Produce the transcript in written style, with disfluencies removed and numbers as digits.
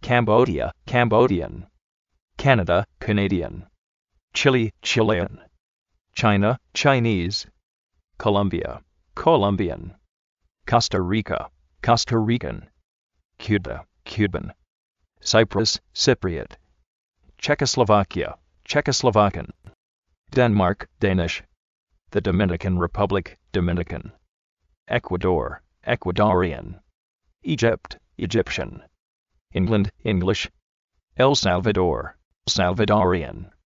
Cambodia, Cambodian. Canada, Canadian. Chile, Chilean. China, Chinese. Colombia, Colombian. Costa Rica, Costa Rican. Cuba, Cuban. Cyprus, Cypriot. Czechoslovakia, Czechoslovakian. Denmark, Danish. The Dominican Republic, Dominican. Ecuador, Ecuadorian. Egypt, Egyptian. England, English. El Salvador, Salvadorian.